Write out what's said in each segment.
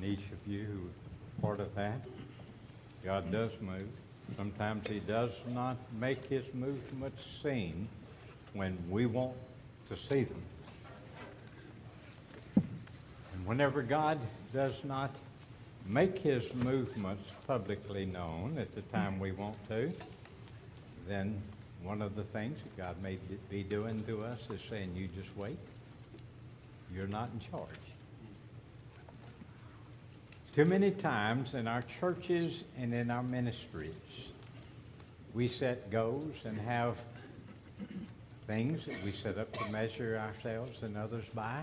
each of you who are part of that. God does move. Sometimes he does not make his movements seen when we want to see them. And whenever God does not make his movements publicly known at the time we want to, then one of the things that God may be doing to us is saying, you just wait. You're not in charge. Too many times in our churches and in our ministries, we set goals and have things that we set up to measure ourselves and others by.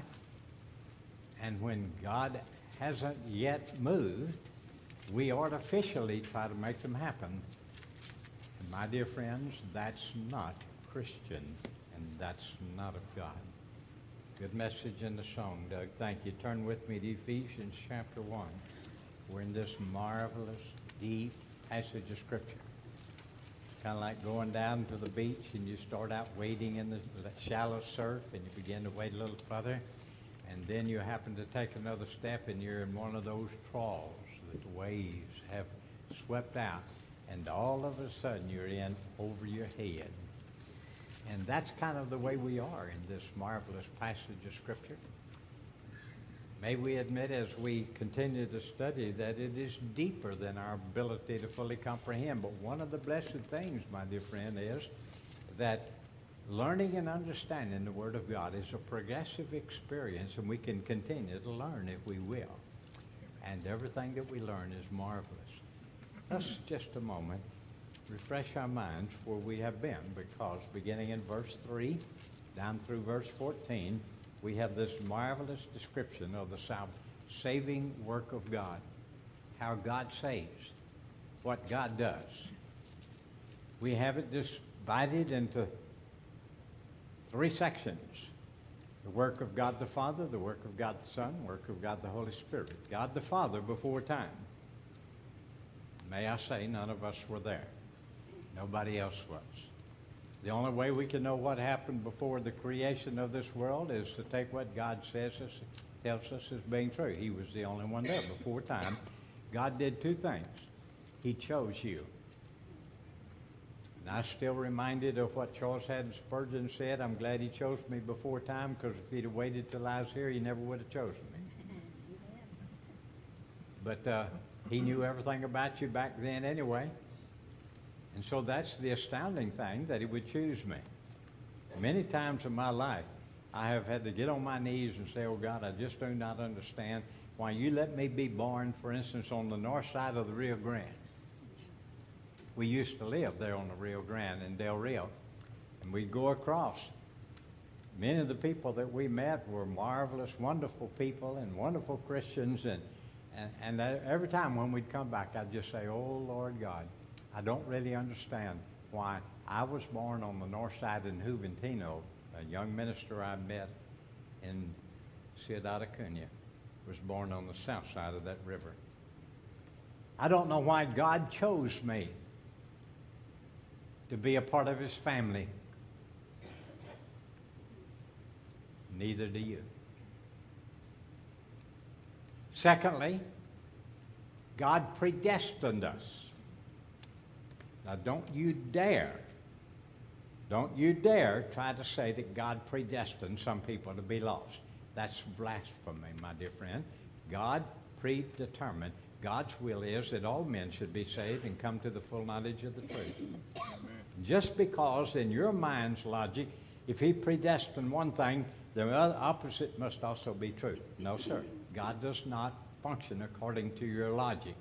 And when God hasn't yet moved, we artificially try to make them happen. And my dear friends, that's not Christian, and that's not of God. Good message in the song, Doug. Thank you. Turn with me to Ephesians chapter 1. We're in this marvelous, deep passage of Scripture. Kind of like going down to the beach and you start out wading in the shallow surf and you begin to wade a little further, and then you happen to take another step and you're in one of those trawls that the waves have swept out, and all of a sudden you're in over your head. And that's kind of the way we are in this marvelous passage of Scripture. May we admit as we continue to study that it is deeper than our ability to fully comprehend. But one of the blessed things, my dear friend, is that learning and understanding the Word of God is a progressive experience, and we can continue to learn if we will. And everything that we learn is marvelous. Let's just a moment refresh our minds where we have been, because beginning in verse 3 down through verse 14, we have this marvelous description of the saving work of God, how God saves, what God does. We have it divided into 3 sections: the work of God the Father, the work of God the Son, the work of God the Holy Spirit. God the Father before time. May I say, none of us were there. Nobody else was. The only way we can know what happened before the creation of this world is to take what God tells us as being true. He was the only one there before time. God did 2 things. He chose you. And I'm still reminded of what Charles Haddon Spurgeon said. I'm glad he chose me before time, because if he'd have waited till I was here, he never would have chosen me. But he knew everything about you back then anyway. And so that's the astounding thing, that he would choose me. Many times in my life, I have had to get on my knees and say, oh God, I just do not understand why you let me be born, for instance, on the north side of the Rio Grande. We used to live there on the Rio Grande in Del Rio, and we'd go across. Many of the people that we met were marvelous, wonderful people and wonderful Christians, and every time when we'd come back, I'd just say, oh Lord God, I don't really understand why I was born on the north side in Juventino. A young minister I met in Ciudad Acuña was born on the south side of that river. I don't know why God chose me to be a part of his family. Neither do you. Secondly, God predestined us. Now, don't you dare try to say that God predestined some people to be lost. That's blasphemy, my dear friend. God predetermined. God's will is that all men should be saved and come to the full knowledge of the truth. Amen. Just because in your mind's logic, if he predestined one thing, the opposite must also be true. No, sir. God does not function according to your logic.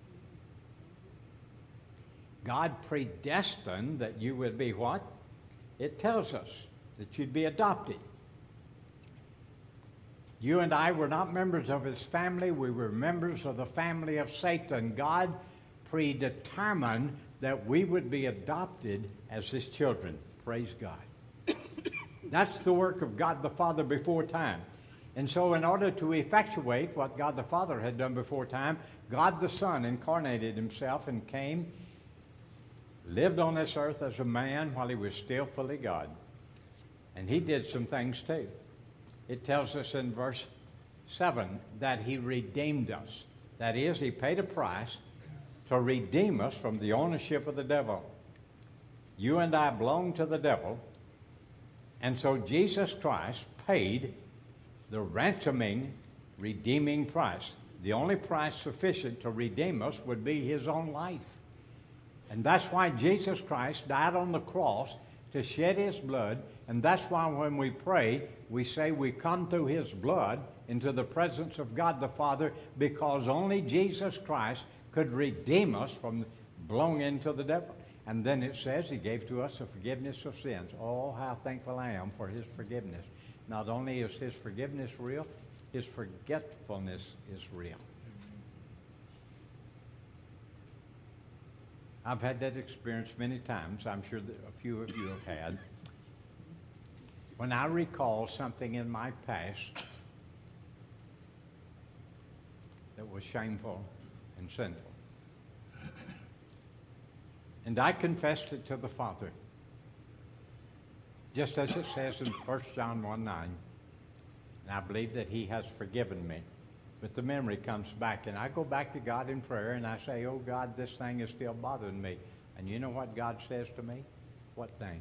God predestined that you would be what? It tells us that you'd be adopted. You and I were not members of his family. We were members of the family of Satan. God predetermined that we would be adopted as his children. Praise God. That's the work of God the Father before time. And so in order to effectuate what God the Father had done before time, God the Son incarnated himself and came, lived on this earth as a man while he was still fully God. And he did some things too. It tells us in verse 7 that he redeemed us. That is, he paid a price to redeem us from the ownership of the devil. You and I belong to the devil, and so Jesus Christ paid the ransoming, redeeming price. The only price sufficient to redeem us would be his own life. And that's why Jesus Christ died on the cross, to shed his blood, and that's why when we pray, we say we come through his blood into the presence of God the Father, because only Jesus Christ could redeem us from belonging to the devil. And then it says he gave to us the forgiveness of sins. Oh, how thankful I am for his forgiveness. Not only is his forgiveness real, his forgetfulness is real. I've had that experience many times. I'm sure that a few of you have had. When I recall something in my past that was shameful and sinful, and I confessed it to the Father, just as it says in 1 John 1:9, and I believe that he has forgiven me. But the memory comes back, and I go back to God in prayer, and I say, oh, God, this thing is still bothering me. And you know what God says to me? What thing?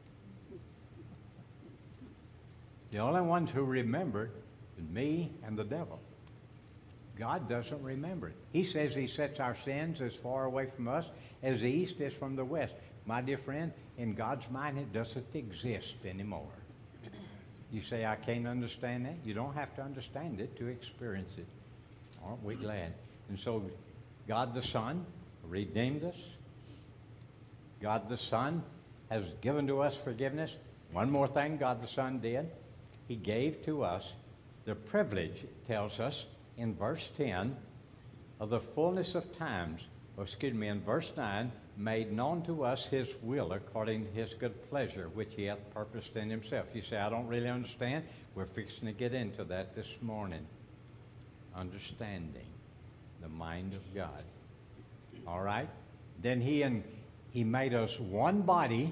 The only ones who remembered is me and the devil. God doesn't remember it. He says he sets our sins as far away from us as the east is from the west. My dear friend, in God's mind, it doesn't exist anymore. You say, I can't understand that? You don't have to understand it to experience it. Aren't we glad? And so God the Son redeemed us. God the Son has given to us forgiveness. One more thing God the Son did. He gave to us the privilege, it tells us in verse 10, of the fullness of times, in verse 9, made known to us his will according to his good pleasure, which he hath purposed in himself. You say, I don't really understand. We're fixing to get into that this morning. Understanding the mind of God. All right? Then he made us one body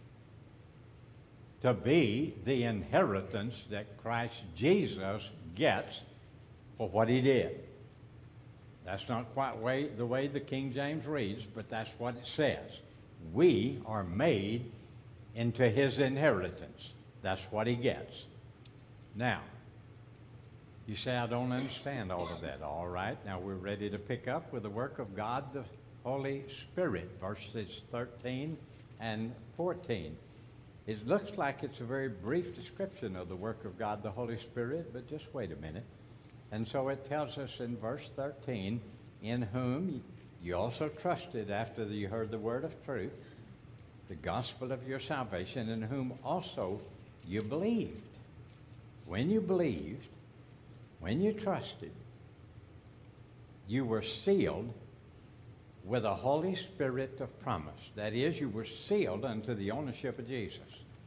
to be the inheritance that Christ Jesus gets for what he did. That's not quite the way the King James reads, but that's what it says. We are made into his inheritance. That's what he gets. Now, you say, I don't understand all of that. All right, now we're ready to pick up with the work of God, the Holy Spirit, verses 13 and 14. It looks like it's a very brief description of the work of God, the Holy Spirit, but just wait a minute. And so it tells us in verse 13, in whom you also trusted after you heard the word of truth, the gospel of your salvation, in whom also you believed. When you believed, when you trusted, you were sealed with a Holy Spirit of promise. That is, you were sealed unto the ownership of Jesus.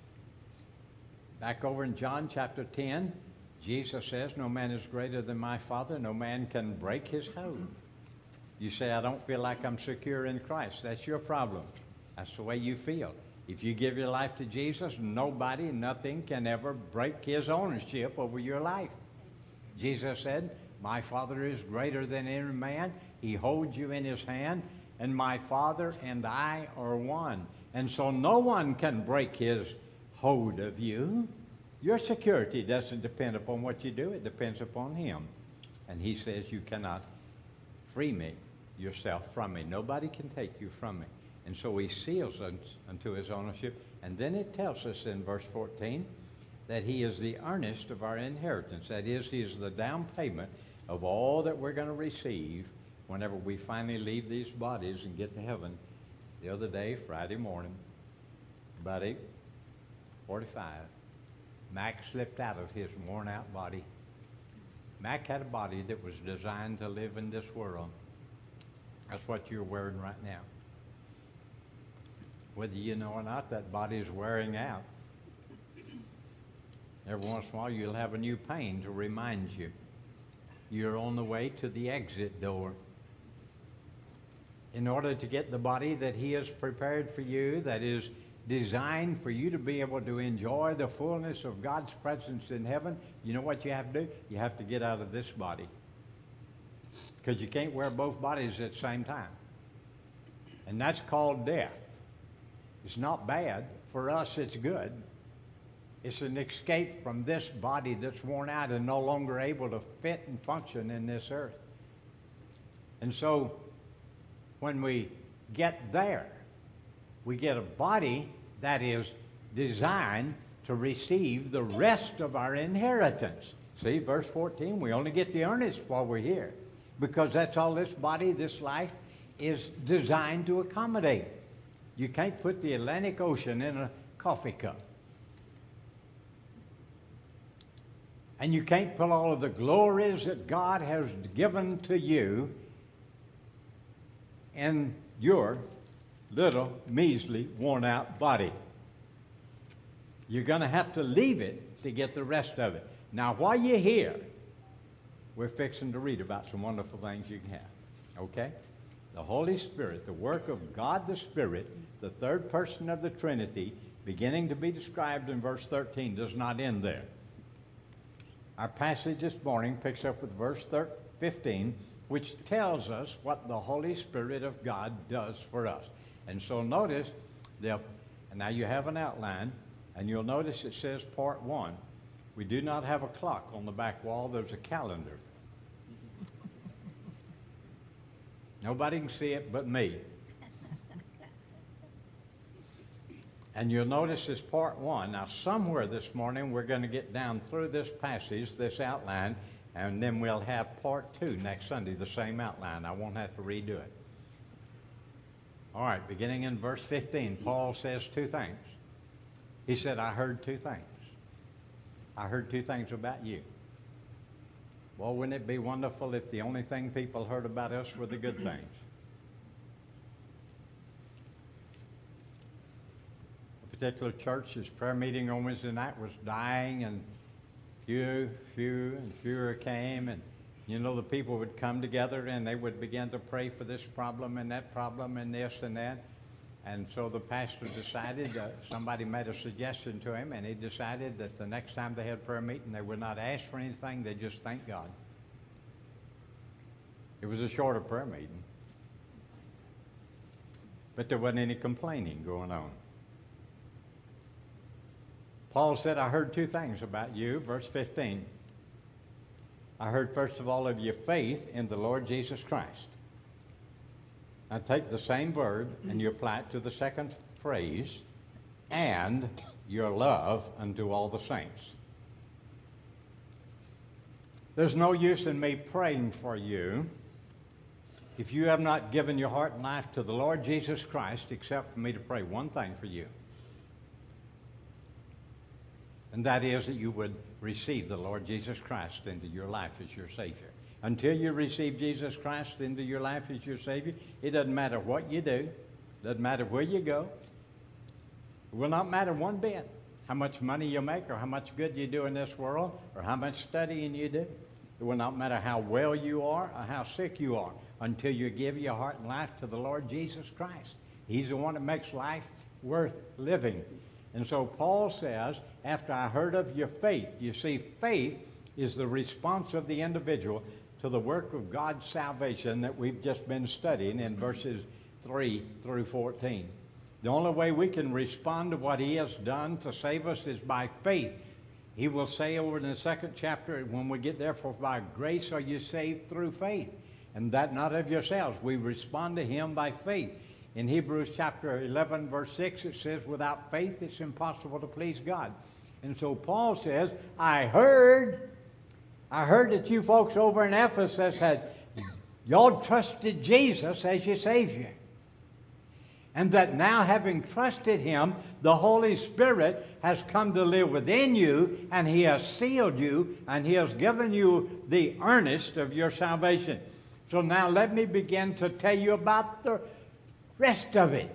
Back over in John chapter 10, Jesus says, no man is greater than my Father. No man can break his hold. You say, I don't feel like I'm secure in Christ. That's your problem. That's the way you feel. If you give your life to Jesus, nobody, nothing can ever break his ownership over your life. Jesus said, my Father is greater than any man. He holds you in his hand, and my Father and I are one. And so no one can break his hold of you. Your security doesn't depend upon what you do. It depends upon him. And he says, you cannot free me yourself from me. Nobody can take you from me. And so he seals us unto his ownership. And then it tells us in verse 14 that he is the earnest of our inheritance. That is, he is the down payment of all that we're going to receive whenever we finally leave these bodies and get to heaven. The other day, Friday morning, about 8:45, Mac slipped out of his worn-out body. Mac had a body that was designed to live in this world. That's what you're wearing right now. Whether you know or not, that body is wearing out. Every once in a while, you'll have a new pain to remind you. You're on the way to the exit door. In order to get the body that he has prepared for you, that is designed for you to be able to enjoy the fullness of God's presence in heaven, you know what you have to do? You have to get out of this body. because you can't wear both bodies at the same time. And that's called death. It's not bad. For us, it's good. It's an escape from this body that's worn out and no longer able to fit and function in this earth. And so when we get there, we get a body that is designed to receive the rest of our inheritance. See, verse 14, we only get the earnest while we're here, because that's all this body, this life, is designed to accommodate. You can't put the Atlantic Ocean in a coffee cup. And you can't put all of the glories that God has given to you in your little, measly, worn-out body. You're going to have to leave it to get the rest of it. Now, while you're here, we're fixing to read about some wonderful things you can have, okay? The Holy Spirit, the work of God the Spirit, the third person of the Trinity, beginning to be described in verse 13, does not end there. Our passage this morning picks up with verse 15, which tells us what the Holy Spirit of God does for us. And so notice, and now you have an outline, and you'll notice it says part 1. We do not have a clock on the back wall. There's a calendar. Nobody can see it but me. And you'll notice this part 1. Now, somewhere this morning, we're going to get down through this passage, this outline, and then we'll have part 2 next Sunday, the same outline. I won't have to redo it. All right, beginning in verse 15, Paul says 2 things. He said, I heard 2 things. I heard 2 things about you. Well, wouldn't it be wonderful if the only thing people heard about us were the good things? A particular church's prayer meeting on Wednesday night was dying, and fewer came, and you know, the people would come together and they would begin to pray for this problem and that problem and this and that. And so the pastor decided, somebody made a suggestion to him, and he decided that the next time they had prayer meeting, they would not ask for anything, they just thank God. It was a shorter prayer meeting. But there wasn't any complaining going on. Paul said, I heard 2 things about you, verse 15. I heard, first of all, of your faith in the Lord Jesus Christ. Now take the same verb and you apply it to the second phrase, and your love unto all the saints. There's no use in me praying for you if you have not given your heart and life to the Lord Jesus Christ, except for me to pray one thing for you. And that is that you would receive the Lord Jesus Christ into your life as your Savior. Until you receive Jesus Christ into your life as your Savior, it doesn't matter what you do. It doesn't matter where you go. It will not matter one bit how much money you make or how much good you do in this world or how much studying you do. It will not matter how well you are or how sick you are until you give your heart and life to the Lord Jesus Christ. He's the one that makes life worth living. And so Paul says, after I heard of your faith, you see, faith is the response of the individual to the work of God's salvation that we've just been studying in verses 3 through 14. The only way we can respond to what he has done to save us is by faith. He will say over in the 2nd chapter, when we get there, for by grace are you saved through faith, and that not of yourselves. We respond to him by faith. In Hebrews chapter 11, verse 6, it says, without faith it's impossible to please God. And so Paul says, I heard that you folks over in Ephesus y'all trusted Jesus as your Savior. And that now, having trusted him, the Holy Spirit has come to live within you, and he has sealed you, and he has given you the earnest of your salvation. So now let me begin to tell you about the rest of it.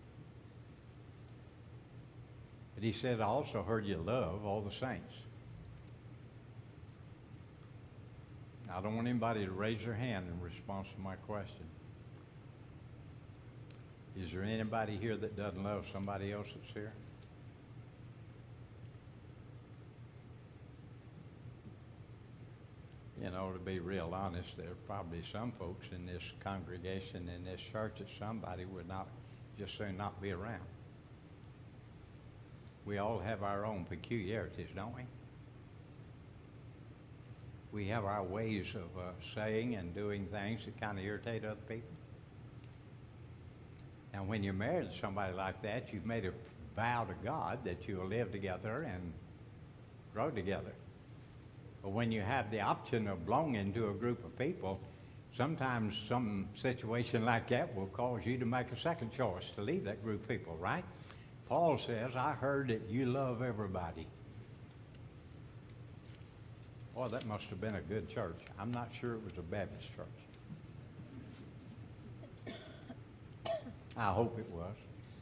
But he said, I also heard you love all the saints. I don't want anybody to raise their hand in response to my question. Is there anybody here that doesn't love somebody else that's here? You know, to be real honest, there are probably some folks in this congregation, in this church, that somebody would not just soon not be around. We all have our own peculiarities, don't we? We have our ways of saying and doing things that kind of irritate other people. And when you're married to somebody like that, you've made a vow to God that you'll live together and grow together. But when you have the option of belonging to a group of people, sometimes some situation like that will cause you to make a second choice to leave that group of people, right? Paul says, I heard that you love everybody. Boy, that must have been a good church. I'm not sure it was a Baptist church. I hope it was.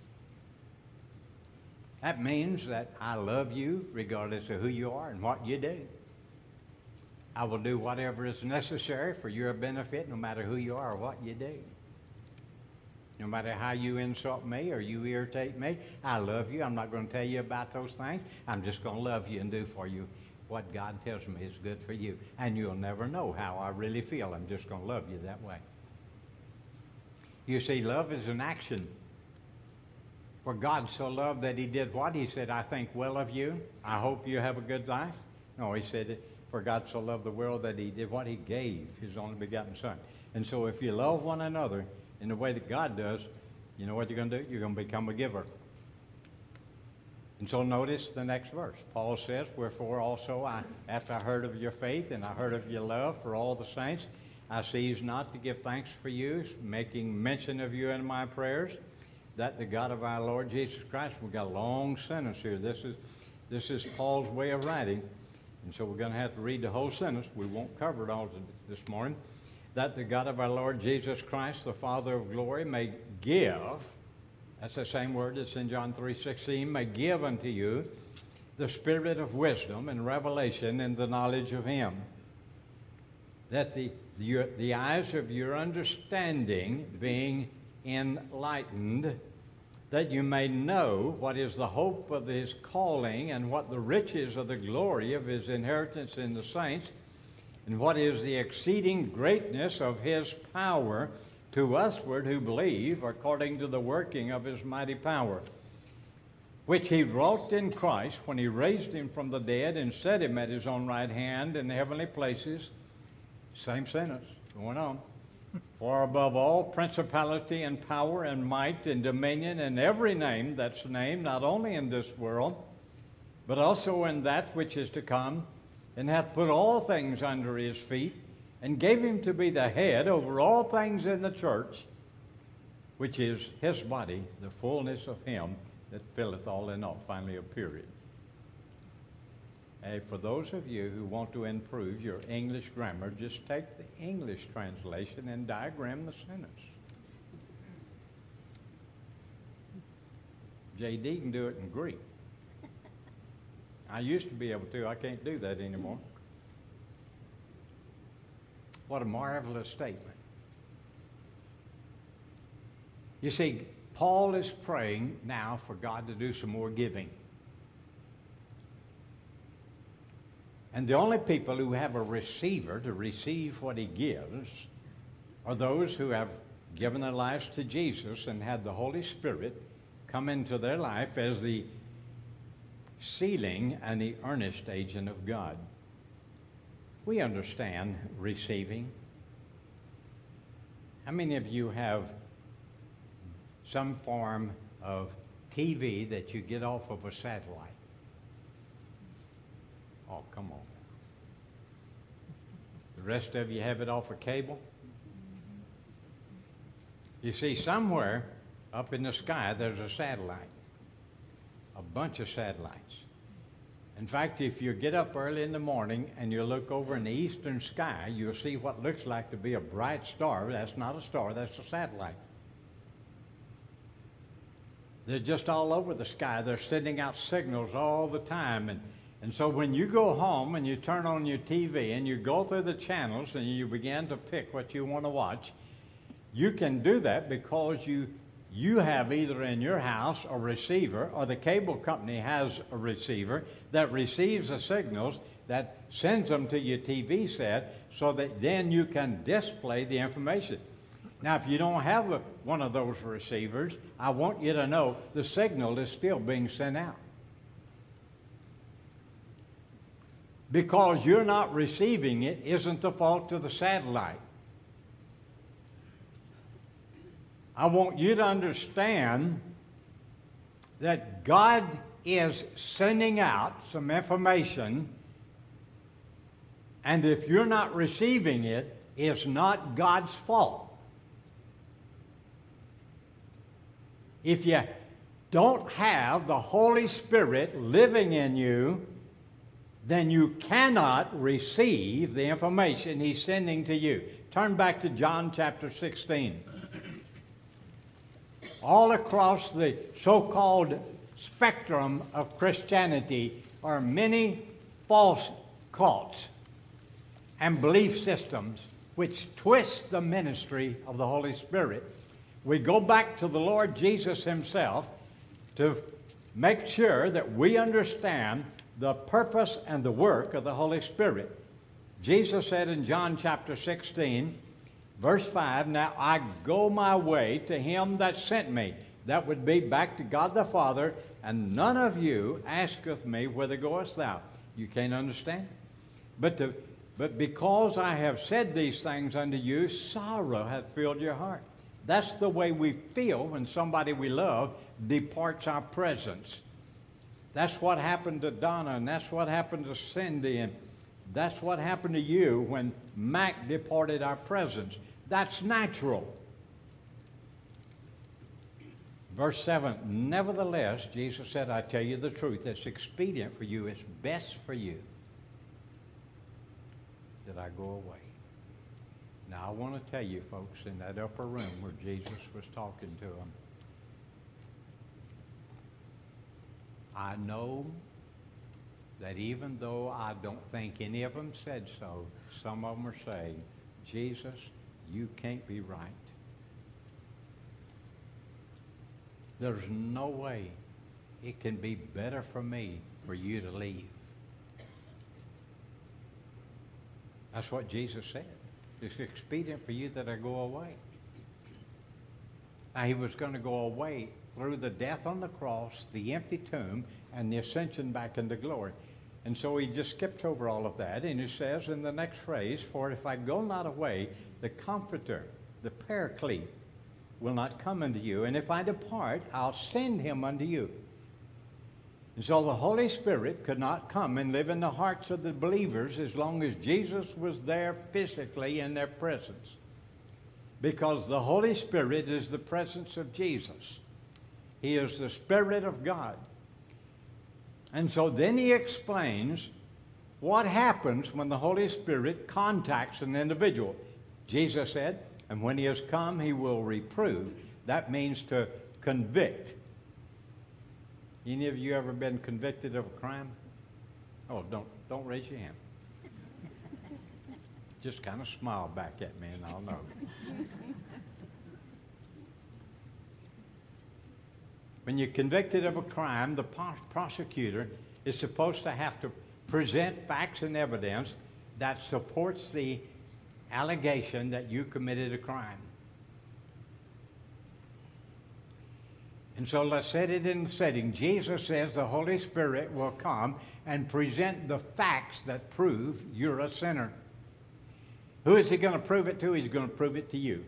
That means that I love you regardless of who you are and what you do. I will do whatever is necessary for your benefit, no matter who you are or what you do. No matter how you insult me or you irritate me, I love you. I'm not going to tell you about those things. I'm just going to love you and do for you what God tells me is good for you. And you'll never know how I really feel. I'm just going to love you that way. You see, love is an action. For God so loved that he did what? He said, I think well of you. I hope you have a good life. No, he said, for God so loved the world that he did what? He gave his only begotten Son. And so if you love one another in the way that God does, you know what you're going to do? You're going to become a giver. And so notice the next verse. Paul says, wherefore also after I heard of your faith and I heard of your love for all the saints, I cease not to give thanks for you, making mention of you in my prayers, that the God of our Lord Jesus Christ, we've got a long sentence here. This is Paul's way of writing. And so we're going to have to read the whole sentence. We won't cover it all this morning. That the God of our Lord Jesus Christ, the Father of glory, may give, that's the same word that's in John 3:16, may give unto you the spirit of wisdom and revelation in the knowledge of him. That the eyes of your understanding being enlightened, that you may know what is the hope of his calling and what the riches of the glory of his inheritance in the saints, and what is the exceeding greatness of his power to usward who believe, according to the working of his mighty power, which he wrought in Christ when he raised him from the dead and set him at his own right hand in the heavenly places. Same sentence, going on. For above all principality and power and might and dominion and every name that's named, not only in this world, but also in that which is to come, and hath put all things under his feet, and gave him to be the head over all things in the church, which is his body, the fullness of him that filleth all in all. Finally, a period. Hey, for those of you who want to improve your English grammar, just take the English translation and diagram the sentence. J.D. can do it in Greek. I used to be able to. I can't do that anymore. What a marvelous statement. You see, Paul is praying now for God to do some more giving. And the only people who have a receiver to receive what he gives are those who have given their lives to Jesus and had the Holy Spirit come into their life as the sealing and the earnest agent of God. We understand receiving. How many of you have some form of TV that you get off of a satellite? Oh, come on. The rest of you have it off a cable? You see, somewhere up in the sky there's a satellite, a bunch of satellites. In fact, if you get up early in the morning and you look over in the eastern sky, you'll see what looks like to be a bright star. That's not a star, that's a satellite. They're just all over the sky. They're sending out signals all the time. And so when you go home and you turn on your TV and you go through the channels and you begin to pick what you want to watch, you can do that because you have either in your house a receiver, or the cable company has a receiver that receives the signals, that sends them to your TV set, so that then you can display the information. Now, if you don't have one of those receivers, I want you to know the signal is still being sent out. Because you're not receiving it isn't the fault of the satellite. I want you to understand that God is sending out some information, and if you're not receiving it, it's not God's fault. If you don't have the Holy Spirit living in you, then you cannot receive the information He's sending to you. Turn back to John chapter 16. All across the so-called spectrum of Christianity are many false cults and belief systems which twist the ministry of the Holy Spirit. We go back to the Lord Jesus Himself to make sure that we understand the purpose and the work of the Holy Spirit. Jesus said in John chapter 16, verse 5, "Now I go my way to Him that sent me." That would be back to God the Father. "And none of you asketh me, whither goest thou?" You can't understand. But because I have said these things unto you, sorrow hath filled your heart. That's the way we feel when somebody we love departs our presence. That's what happened to Donna, and that's what happened to Cindy, and that's what happened to you when Mac departed our presence. That's natural. Verse 7, "Nevertheless," Jesus said, "I tell you the truth, it's expedient for you, it's best for you that I go away." Now, I want to tell you, folks, in that upper room where Jesus was talking to them, I know that even though I don't think any of them said so, some of them are saying, "Jesus, you can't be right. There's no way it can be better for me for you to leave." That's what Jesus said. It's expedient for you that I go away. Now, He was going to go away through the death on the cross, the empty tomb, and the ascension back into glory. And so He just skips over all of that, and He says in the next phrase, "For if I go not away, the Comforter, the Paraclete, will not come unto you. And if I depart, I'll send Him unto you." And so the Holy Spirit could not come and live in the hearts of the believers as long as Jesus was there physically in their presence. Because the Holy Spirit is the presence of Jesus. He is the Spirit of God. And so then He explains what happens when the Holy Spirit contacts an individual. Jesus said, "And when He has come, He will reprove." That means to convict. Any of you ever been convicted of a crime? Oh, don't raise your hand. Just kind of smile back at me and I'll know. When you're convicted of a crime, the prosecutor is supposed to have to present facts and evidence that supports the allegation that you committed a crime. And so let's set it in the setting. Jesus says the Holy Spirit will come and present the facts that prove you're a sinner. Who is He going to prove it to? He's going to prove it to you.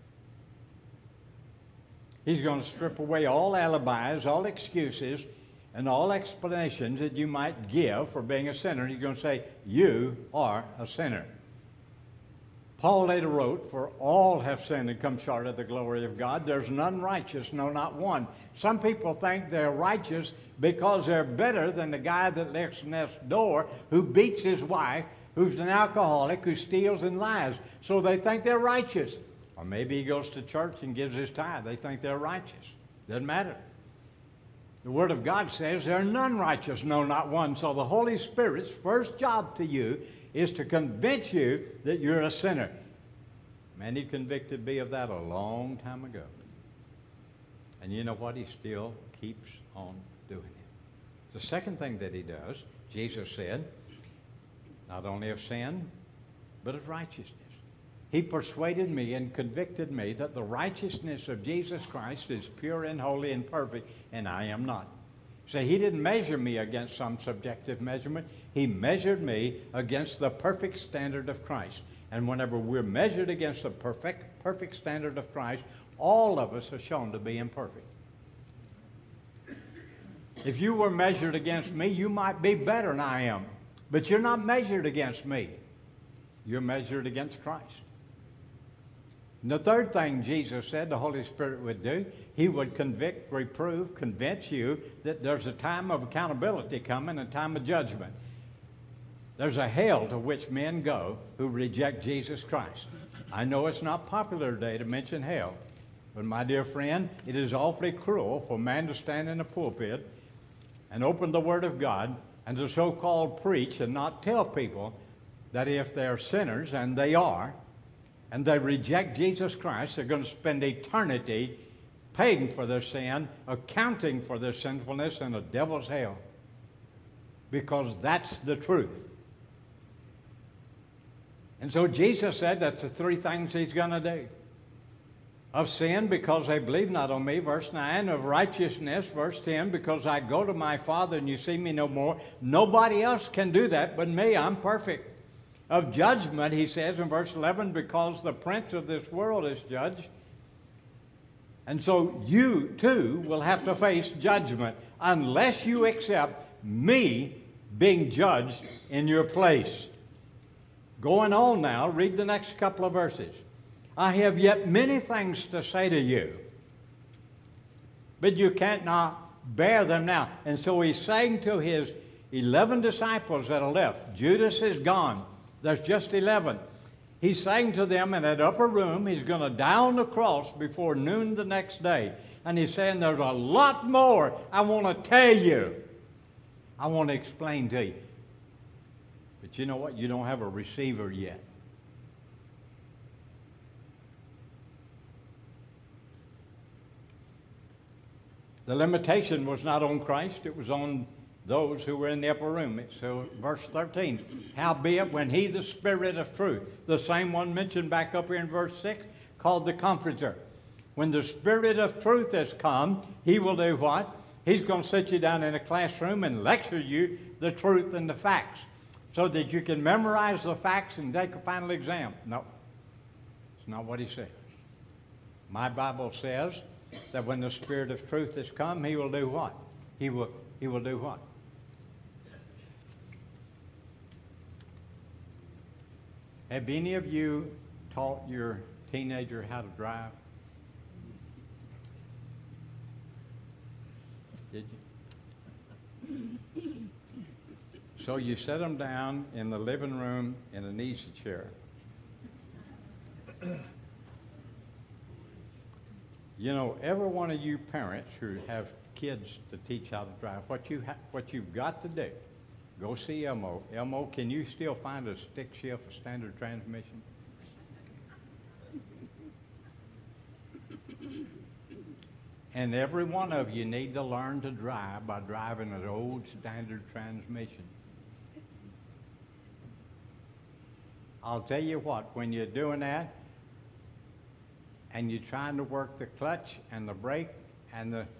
He's going to strip away all alibis, all excuses, and all explanations that you might give for being a sinner. He's going to say, you are a sinner. Paul later wrote, "For all have sinned and come short of the glory of God. There's none righteous, no, not one." Some people think they're righteous because they're better than the guy that lives next door who beats his wife, who's an alcoholic, who steals and lies. So they think they're righteous. Or maybe he goes to church and gives his tithe. They think they're righteous. Doesn't matter. The Word of God says there are none righteous, no, not one. So the Holy Spirit's first job to you is to convince you that you're a sinner. Man, He convicted me of that a long time ago. And you know what? He still keeps on doing it. The second thing that He does, Jesus said, not only of sin, but of righteousness. He persuaded me and convicted me that the righteousness of Jesus Christ is pure and holy and perfect, and I am not. So he didn't measure me against some subjective measurement. He measured me against the perfect standard of Christ. And whenever we're measured against the perfect standard of Christ, all of us are shown to be imperfect. If you were measured against me, you might be better than I am. But you're not measured against me. You're measured against Christ. And the third thing Jesus said the Holy Spirit would do, he would convict, reprove, convince you that there's a time of accountability coming, a time of judgment. There's a hell to which men go who reject Jesus Christ. I know it's not popular today to mention hell, but my dear friend, it is awfully cruel for a man to stand in a pulpit and open the Word of God and to so-called preach and not tell people that if they're sinners, and they are, and they reject Jesus Christ, they're going to spend eternity paying for their sin, accounting for their sinfulness in a devil's hell. Because that's the truth. And so Jesus said that's the three things he's going to do. Of sin, because they believe not on me, verse 9. Of righteousness, verse 10, because I go to my Father and you see me no more. Nobody else can do that but me. I'm perfect. Of judgment, he says in verse 11, because the prince of this world is judged. And so you, too, will have to face judgment unless you accept me being judged in your place. Going on now, read the next couple of verses. I have yet many things to say to you, but you can't not bear them now. And so he's saying to his 11 disciples that are left, Judas is gone. There's just 11. He's saying to them in that upper room, he's going to die on the cross before noon the next day. And he's saying there's a lot more I want to tell you. I want to explain to you. But you know what? You don't have a receiver yet. The limitation was not on Christ. It was on those who were in the upper room. So verse 13, howbeit when he, the Spirit of truth, the same one mentioned back up here in verse 6, called the Comforter. When the Spirit of truth has come, he will do what? He's going to sit you down in a classroom and lecture you the truth and the facts so that you can memorize the facts and take a final exam. No, it's not what he says. My Bible says that when the Spirit of truth has come, he will do what? He will do what? Have any of you taught your teenager how to drive? Did you? So you set them down in the living room in an easy chair. You know, every one of you parents who have kids to teach how to drive, what you've got to do, go see Elmo. Elmo, can you still find a stick shift, a standard transmission? And every one of you need to learn to drive by driving an old standard transmission. I'll tell you what, when you're doing that, and you're trying to work the clutch and the brake and the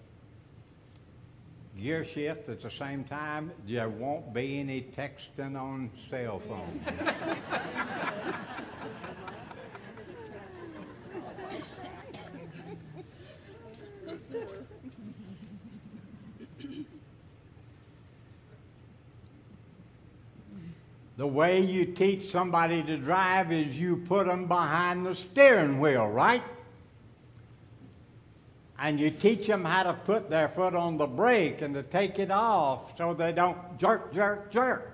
gear shift at the same time, there won't be any texting on cell phone. The way you teach somebody to drive is you put them behind the steering wheel, right? And you teach them how to put their foot on the brake and to take it off so they don't jerk, jerk, jerk.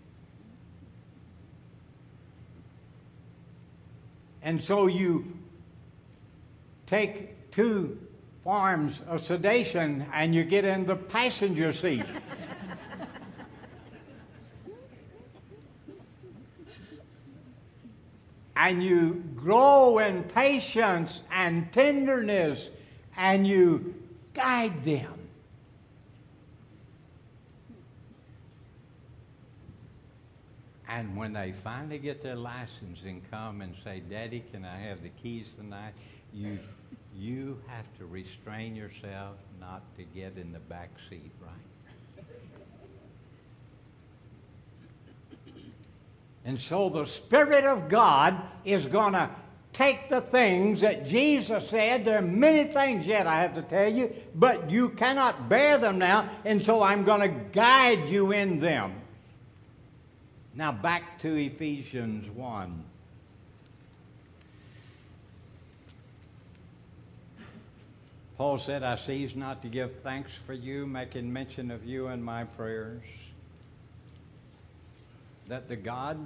And so you take two forms of sedation and you get in the passenger seat. And you grow in patience and tenderness, and you guide them. And when they finally get their license and come and say, Daddy, can I have the keys tonight? You have to restrain yourself not to get in the back seat, right? And so the Spirit of God is going to take the things that Jesus said. There are many things yet I have to tell you, but you cannot bear them now, and so I'm going to guide you in them. Now back to Ephesians 1. Paul said, I cease not to give thanks for you, making mention of you in my prayers, that the God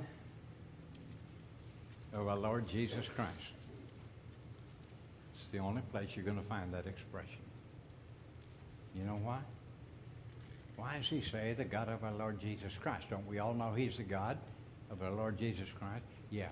of our Lord Jesus Christ, it's the only place you're going to find that expression. You know why? Why does he say the God of our Lord Jesus Christ? Don't we all know he's the God of our Lord Jesus Christ? Yes.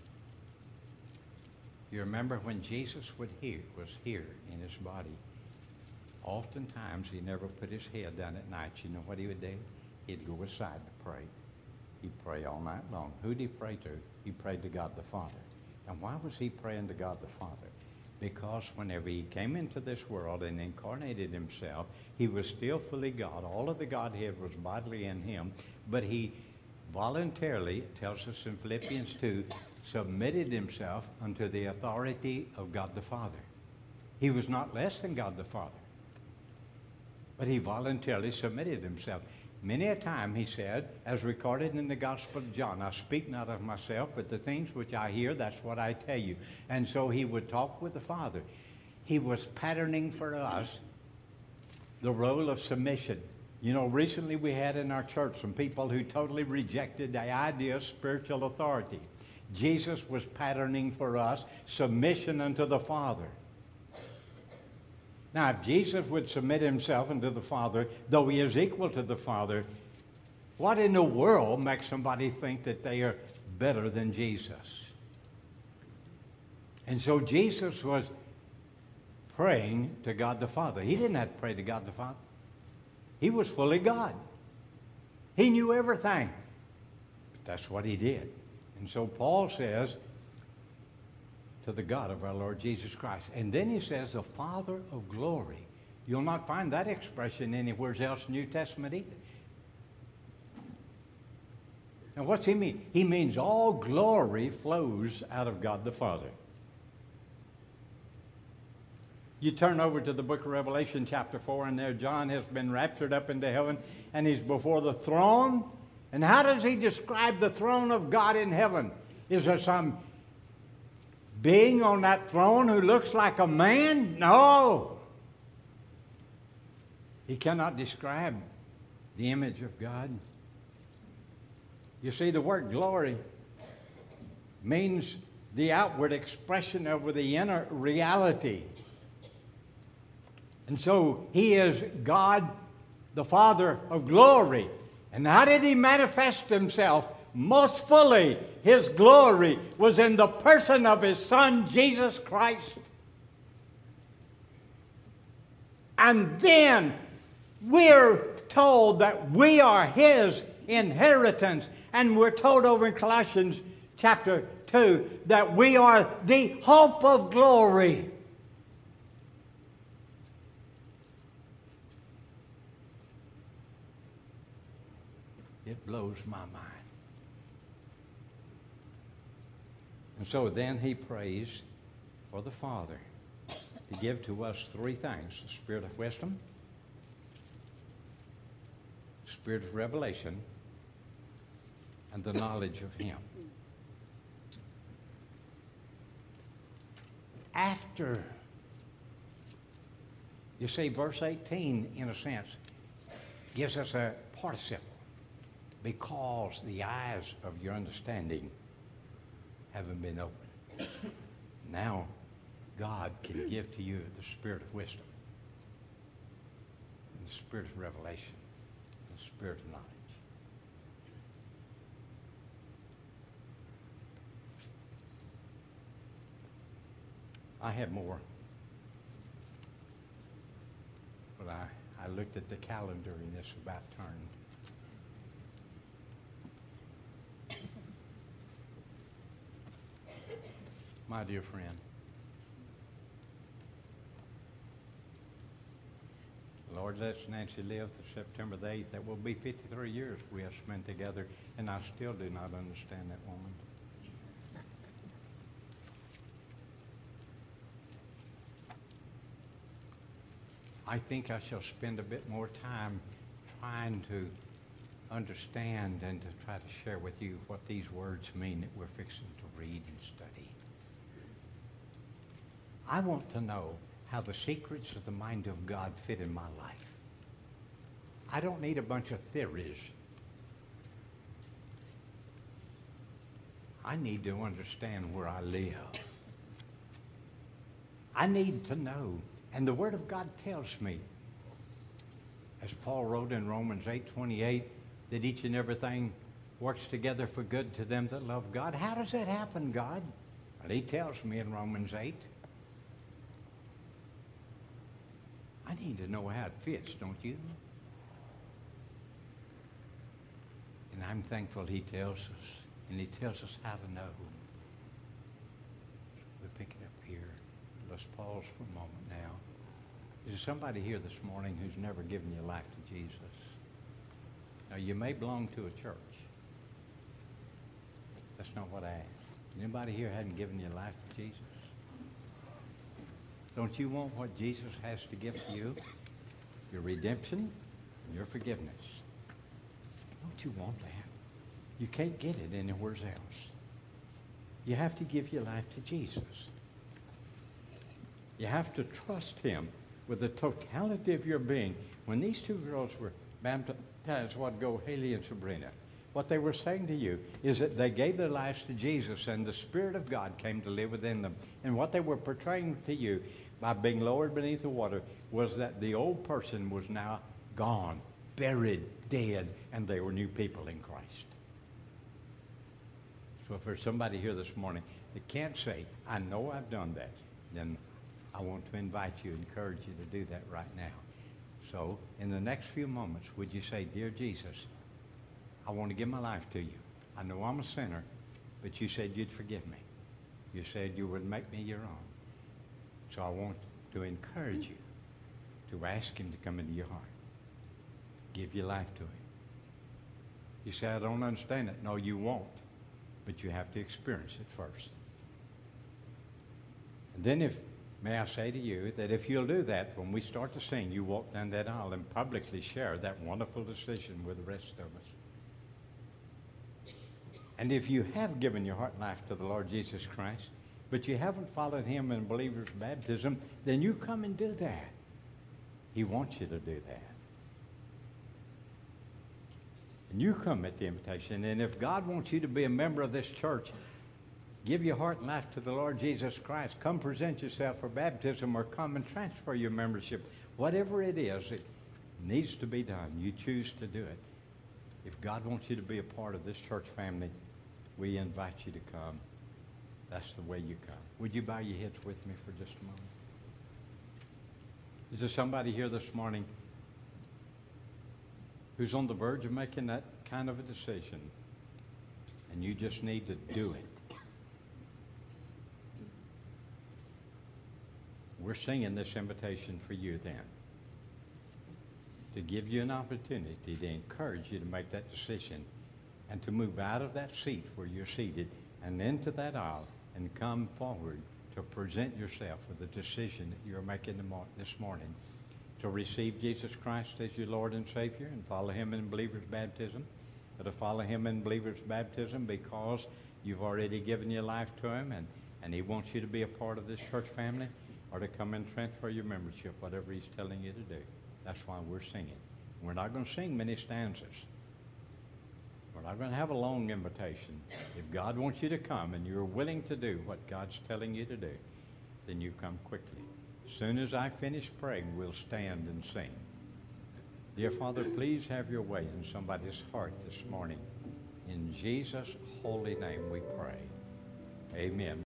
You remember when Jesus was here in his body, oftentimes he never put his head down at night. You know what he would do? He'd go aside to pray. He'd pray all night long. Who did he pray to? He prayed to God the Father. And why was he praying to God the Father? Because whenever he came into this world and incarnated himself, he was still fully God. All of the Godhead was bodily in him, but he voluntarily, it tells us in Philippians 2, submitted himself unto the authority of God the Father. He was not less than God the Father, but he voluntarily submitted himself. Many a time, he said, as recorded in the Gospel of John, I speak not of myself, but the things which I hear, that's what I tell you. And so he would talk with the Father. He was patterning for us the role of submission. You know, recently we had in our church some people who totally rejected the idea of spiritual authority. Jesus was patterning for us submission unto the Father. Now, if Jesus would submit himself unto the Father, though he is equal to the Father, what in the world makes somebody think that they are better than Jesus? And so Jesus was praying to God the Father. He didn't have to pray to God the Father. He was fully God. He knew everything. But that's what he did. And so Paul says, to the God of our Lord Jesus Christ. And then he says, the Father of glory. You'll not find that expression anywhere else in the New Testament either. And what's he mean? He means all glory flows out of God the Father. You turn over to the book of Revelation chapter 4, and there John has been raptured up into heaven, and he's before the throne. And how does he describe the throne of God in heaven? Is there some being on that throne who looks like a man? No. He cannot describe the image of God. You see, the word glory means the outward expression of the inner reality. And so he is God, the Father of glory. And how did he manifest himself? Most fully, his glory was in the person of his Son, Jesus Christ. And then we're told that we are his inheritance. And we're told over in Colossians chapter 2 that we are the hope of glory. It blows my mind. And so then he prays for the Father to give to us three things: the spirit of wisdom, spirit of revelation, and the knowledge of him. After, you see, verse 18, in a sense, gives us a participle. Because the eyes of your understanding haven't been opened. Now, God can give to you the spirit of wisdom, and the spirit of revelation, and the spirit of knowledge. I have more, but I looked at the calendar and it's about turned. my dear friend. Lord, lets Nancy live to September the 8th. That will be 53 years we have spent together, and I still do not understand that woman. I think I shall spend a bit more time trying to understand and to try to share with you what these words mean that we're fixing to read and study. I want to know how the secrets of the mind of God fit in my life. I don't need a bunch of theories. I need to understand where I live. I need to know, and the Word of God tells me, as Paul wrote in Romans 8:28, that each and everything works together for good to them that love God. How does that happen, God? Well, he tells me in Romans 8. I need to know how it fits, don't you? And I'm thankful he tells us, and he tells us how to know. We'll pick it up here. Let's pause for a moment now. Is there somebody here this morning who's never given your life to Jesus? Now, you may belong to a church. That's not what I asked. Anybody here hadn't given your life to Jesus? Don't you want what Jesus has to give to you? Your redemption and your forgiveness. Don't you want that? You can't get it anywhere else. You have to give your life to Jesus. You have to trust him with the totality of your being. When these two girls were baptized, what go Haley and Sabrina, what they were saying to you is that they gave their lives to Jesus and the Spirit of God came to live within them. And what they were portraying to you by being lowered beneath the water was that the old person was now gone, buried, dead, and they were new people in Christ. So if there's somebody here this morning that can't say, I know I've done that, then I want to invite you, encourage you to do that right now. So in the next few moments, would you say, Dear Jesus, I want to give my life to you. I know I'm a sinner, but you said you'd forgive me. You said you would make me your own. So I want to encourage you to ask him to come into your heart. Give your life to him. You say, I don't understand it. No, you won't. But you have to experience it first. And then may I say to you that if you'll do that, when we start to sing, you walk down that aisle and publicly share that wonderful decision with the rest of us. And if you have given your heart and life to the Lord Jesus Christ, but you haven't followed him in believer's baptism, then you come and do that. He wants you to do that. And you come at the invitation. And if God wants you to be a member of this church, give your heart and life to the Lord Jesus Christ. Come present yourself for baptism or come and transfer your membership. Whatever it is, it needs to be done. You choose to do it. If God wants you to be a part of this church family, we invite you to come. That's the way you come. Would you bow your heads with me for just a moment? Is there somebody here this morning who's on the verge of making that kind of a decision, and you just need to do it? We're singing this invitation for you then, to give you an opportunity to encourage you to make that decision and to move out of that seat where you're seated and into that aisle and come forward to present yourself with the decision that you're making this morning to receive Jesus Christ as your Lord and Savior and follow him in believer's baptism, or to follow him in believer's baptism because you've already given your life to him and he wants you to be a part of this church family, or to come and transfer your membership, whatever he's telling you to do. That's why we're singing. We're not going to sing many stanzas. We're not going to have a long invitation. If God wants you to come and you're willing to do what God's telling you to do, then you come quickly. As soon as I finish praying, we'll stand and sing. Dear Father, please have your way in somebody's heart this morning. In Jesus' holy name we pray. Amen.